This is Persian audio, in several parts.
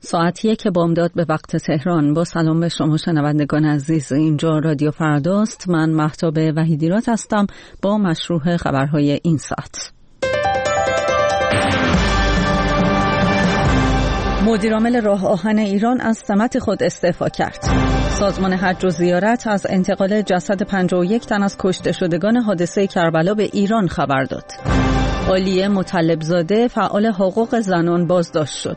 ساعت 1 بامداد به وقت تهران. با سلام به شما شنوندگان عزیز، اینجا رادیو فرداست. من مهتاب وحیدیرات هستم با مشروع خبرهای این ساعت. مدیرعامل راه آهن ایران از سمت خود استعفا کرد. سازمان حج و زیارت از انتقال جسد 51 تن از کشته شدگان حادثه کربلا به ایران خبر داد. عالیه مطلبزاده فعال حقوق زنان بازداشت شد.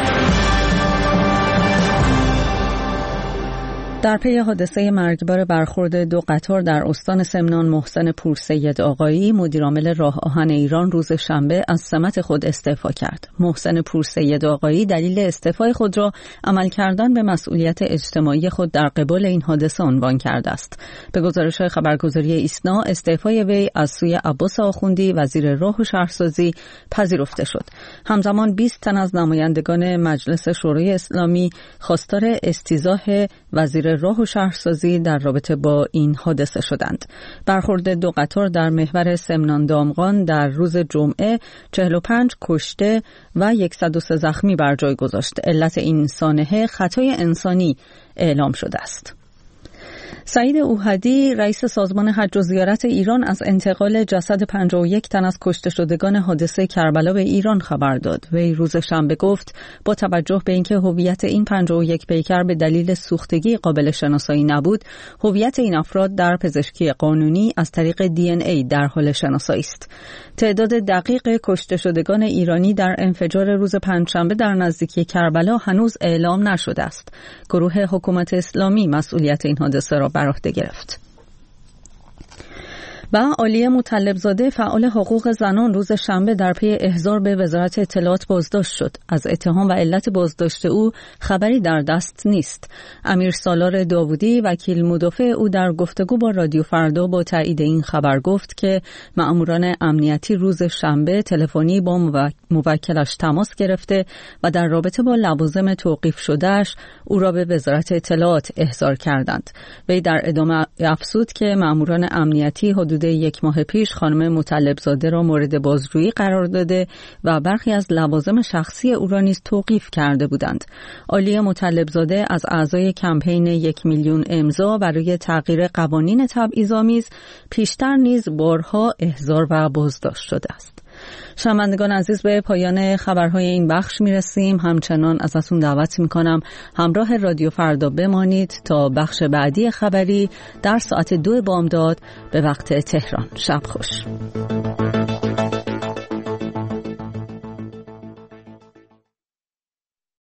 در پی حادثه مرگبار برخورد دو قطار در استان سمنان، محسن پورسید آقایی، مدیرعامل راه آهن ایران روز شنبه از سمت خود استعفا کرد. محسن پورسید آقایی دلیل استعفای خود را عمل کردن به مسئولیت اجتماعی خود در قبال این حادثه عنوان کرده است. به گزارش خبرگزاری ایسنا، استعفای وی از سوی عباس آخوندی وزیر راه و شهرسازی پذیرفته شد. همزمان 20 تن از نمایندگان مجلس شورای اسلامی خواستار استیضاح وزیر راه و شهرسازی در رابطه با این حادثه شدند. برخورد دو قطار در محور سمنان دامغان در روز جمعه 45 کشته و 103 زخمی بر جای گذاشت. علت این سانحه خطای انسانی اعلام شده است. سعید اوحدی، رئیس سازمان حج و زیارت ایران، از انتقال جسد 51 تن از کشته شدگان حادثه کربلا به ایران خبر داد. وی روز شنبه گفت با توجه به اینکه هویت این 51 پیکر به دلیل سوختگی قابل شناسایی نبود، هویت این افراد در پزشکی قانونی از طریق DNA در حال شناسایی است. تعداد دقیق کشته شدگان ایرانی در انفجار روز پنجشنبه در نزدیکی کربلا هنوز اعلام نشده است. گروه حکومت اسلامی مسئولیت این حادثه را بر عهده گرفت. و عالیه مطلبزاده فعال حقوق زنان روز شنبه در پی احضار به وزارت اطلاعات بازداشت شد. از اتهام و علت بازداشت او خبری در دست نیست. امیر سالار داوودی، وکیل مدافع او، در گفتگو با رادیو فردا با تایید این خبر گفت که مأموران امنیتی روز شنبه تلفنی با موکلش تماس گرفته و در رابطه با لوازم توقیف شدهش او را به وزارت اطلاعات احضار کردند. وی در ادامه افزود که مأموران امنیتی حدود 1 ماه پیش خانم مطلبزاده را مورد بازجویی قرار داده و برخی از لوازم شخصی او را نیز توقیف کرده بودند. عالیه مطلبزاده از اعضای کمپین 1 میلیون امضا برای تغییر قوانین تبعیض‌آمیز پیشتر نیز بارها احضار و بازداشت شده است. شنوندگان عزیز، به پایان خبرهای این بخش میرسیم. همچنان ازتون دعوت میکنم همراه رادیو فردا بمانید تا بخش بعدی خبری در ساعت 2 بامداد به وقت تهران. شب خوش.